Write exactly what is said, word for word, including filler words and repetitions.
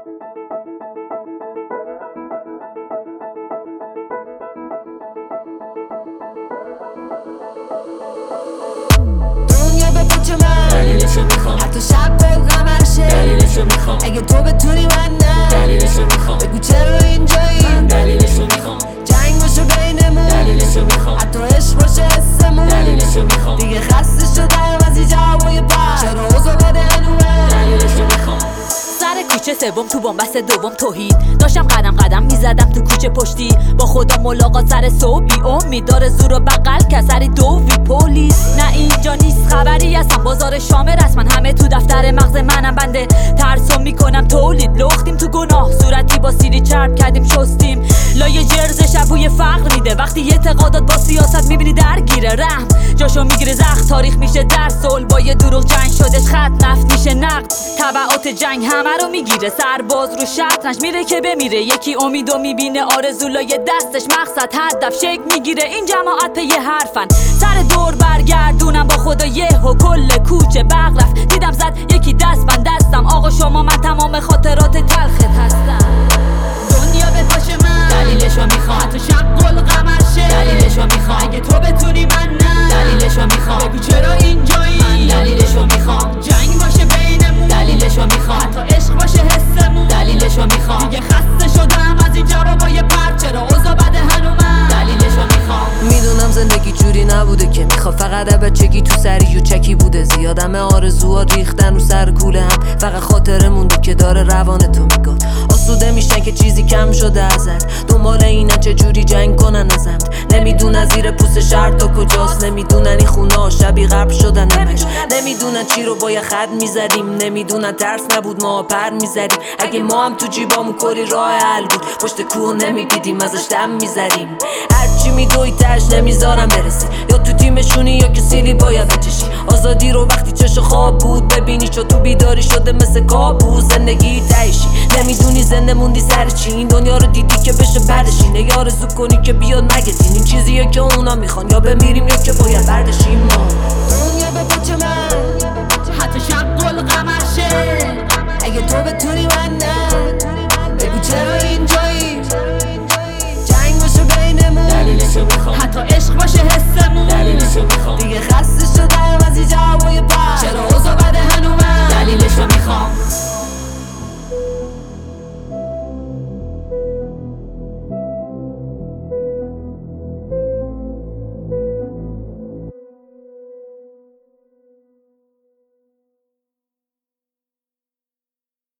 دنیا به پوچ من دلیلشو میخوام، حتی شب با قمر شه دلیلشو میخوام، اگه تو بتونی من نه دلیلشو میخوام، بگو چرا اینجایی من دلیلشو میخوام، جنگ باشه بینمون دلیلشو میخوام، حتی عشق باشه حسمون دلیلشو میخوام، دیگه خسته شدم از این جوابای پر چرا اوضاع بده هنومه دلیلشو میخوام. سر کوچه سوم تو بنبست دوم توحید داشتم قدم قدم میزدم تو کوچه پشتی با خدا ملاقات سر صبح بی امید داره زور و بغل کسری دوی پلیس نه اینجا نیست خبری هستم بازار شام رسما همه تو دفتر مغز منم بنده ترسم میکنم تولید لختیم تو گناه صورتی با سیری چرب کردیم شستیم لایه جرز شبوی فقر میده وقتی اعتقادات با سیاست میبینی درگیره رحم جاشو میگیره زخم تاریخ میشه در صلح با یه دروغ جنگ شدش خط نفت میشه نقد تبعات جنگ همه رو میگیره سرباز رو شطرنج میره که بمیره یکی امیدو میبینه آرزولای دستش مقصد هدف شک میگیره این جماعت پی حرفن سر دور برگردونم با خدا یه و کل کوچه برق رفت دیدم زد یکی دست بند دستم آقا شما من تمام خاطرات تلخت هستم دنیا به پاش من دلیلشو میخوام، حتی شب گل قمر شه دلیلشو میخوام، اگه تو بتونی من نه دلیلشو میخوام، بگو چرا اینجایی من دلیلشو میخوام، جنگ باشه بینمون دلیلشو میخوام، حتی عشق باشه حسمون دلیلشو میخوام، دیگه خسته شدم از این جوابای پر چرا اوضاع بده هنومه دلیلشو میخوام. میدونم زندگی جوری نبوده که میخواد فقط بچگی تو سری و چکی بوده زیادمه آرزوها ریختن رو سر کوله هم فقط خاطره مونده که داره روان تو میگاد آسوده میشن که چیزی کم شده ازت دنبال اینن چه جوری جنگ کنن ازم نمیدونن زیر پوست شهر تا کجاست نمیدونن این خونه ها شبیه قبل شدن همش نمیدونن چی رو با یه خط میزدیم نمیدونن ترس نبود ما پر میزدیم اگه ما هم تو جیبامون کلی راه حل بود پشت کوه نمیدیدیم ازش دم میزدیم هرچی میدوی تش نمیذارم برسی یا تو تیمشونی یا که سیلی باید بچشی آزادی رو وقتی چش خواب بود ببینی چو تو بیداری شده مثل کابوس زندگی تایشی نمیدونی زنده موندی سر چی این دنیا رو دیدی که بشه بردشینه یا آرزو کنی که بیاد مگزین این چیزیه که اونا میخوان یا بمیریم یا که باید بردشیم ما دنیا به پاچ من حتی شب گل قمر شه اگه تو بتونی من نه بگو چرا اینجایی جنگ باشه بینمون دلیلشو میخوام، حتی عشق باشه حسمون دلیلشو میخوام، دیگه خسته شدم از این جوابای پر چرا اوضاع بده هنومه دلیلشو میخوام.